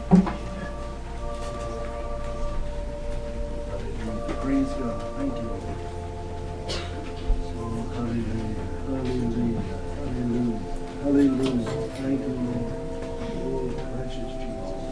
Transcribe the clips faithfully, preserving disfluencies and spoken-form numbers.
Praise God. Thank you, Lord. Oh, hallelujah. Hallelujah. Hallelujah. Hallelujah. Thank you, Lord. Oh, precious Jesus.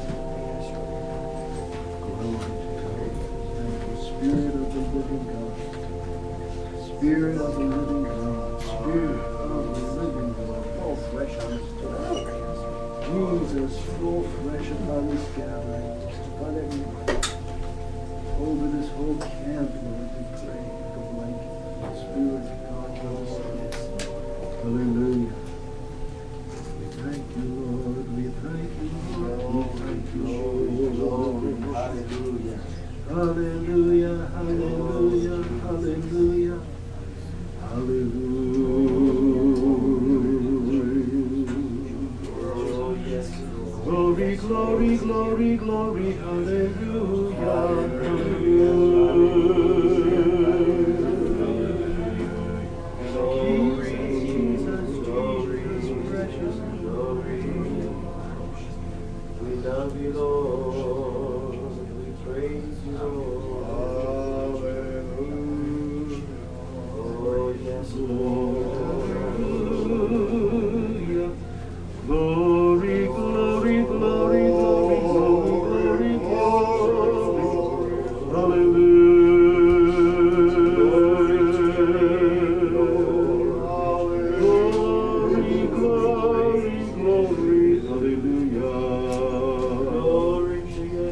Glory to God. Thank you, Spirit of the living God. Spirit of the living God. Spirit of the living God. Fall fresh on us today. Jesus, fall fresh upon this gathering. Upon everyone. Over this whole camp, Lord, we pray like a blanket. The Spirit of God dwells in us. Hallelujah. We thank you, Lord. We thank you, Lord. We thank you, Lord. Hallelujah. Hallelujah. Hallelujah. Hallelujah. Hallelujah. Glory, glory, glory, glory, hallelujah, hallelujah. Jesus, Jesus, precious glory. We love you, Lord. We praise you, Lord. Hallelujah. Oh, yes, Lord. Hallelujah. Glory, glory, glory, glory, glory, glory, glory. Hallelujah. Glory, glory, glory, hallelujah. Glory to your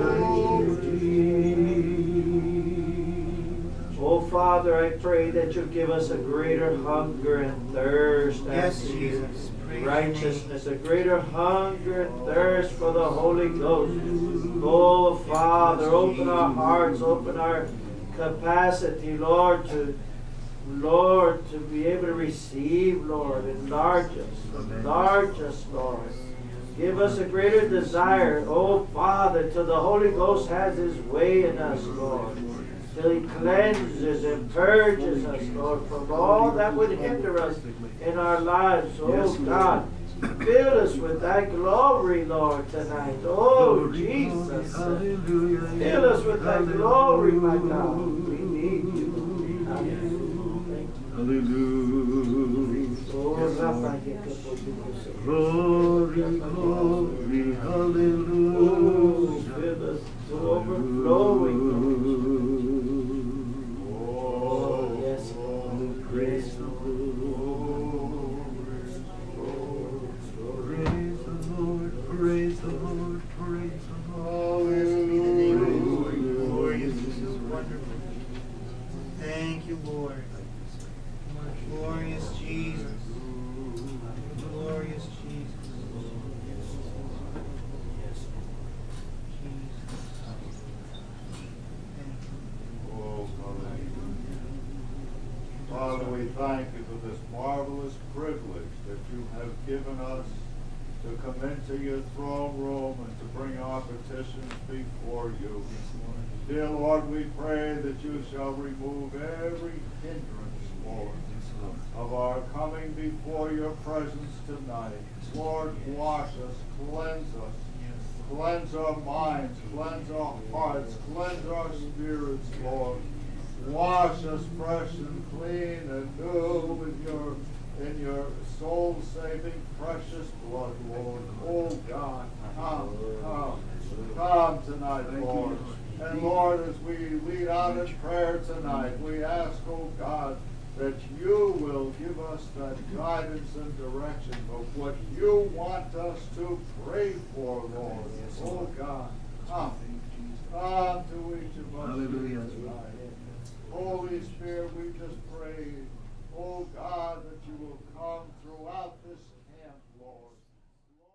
name. Oh, Father, I pray that you give us a greater hunger and thirst Yes, after Jesus. you. Righteousness, a greater hunger and thirst for the Holy Ghost. Oh, Father, open our hearts, open our capacity, Lord, to Lord, to be able to receive, Lord. Enlarge us, enlarge us, Lord. Give us a greater desire, oh Father, till the Holy Ghost has His way in us, Lord. Till He cleanses and purges us, Lord, from all that would hinder us in our lives. Oh God, fill us with that glory, Lord, tonight. Oh Jesus, fill us with that glory, my God. We need you. Hallelujah. Hallelujah. Glory, glory, hallelujah. Fill us to overflowing. Oh, yes, Lord. Praise the Lord. Praise the Lord, praise the Lord, praise the Lord. Blessed be the name of the Lord. Glorious, this is wonderful. Thank you, Lord. Glorious Jesus. Glorious Jesus. Oh, Father, we thank you for this marvelous privilege that you have given us to come into your throne room and to bring our petitions before you. Dear Lord, we pray that you shall remove every hindrance, Lord, of our coming before your presence tonight. Lord, wash us, cleanse us, cleanse our minds, cleanse our hearts, cleanse our spirits, Lord. Wash us fresh and clean and new in your in your soul-saving precious blood, Lord. Oh God, come, come, come tonight, Lord. And Lord, as we lead out in prayer tonight, we ask, oh God, that you will give us that guidance and direction of what you want us to pray for, Lord. Oh God, come, come to each of us tonight. Holy Spirit, we just pray.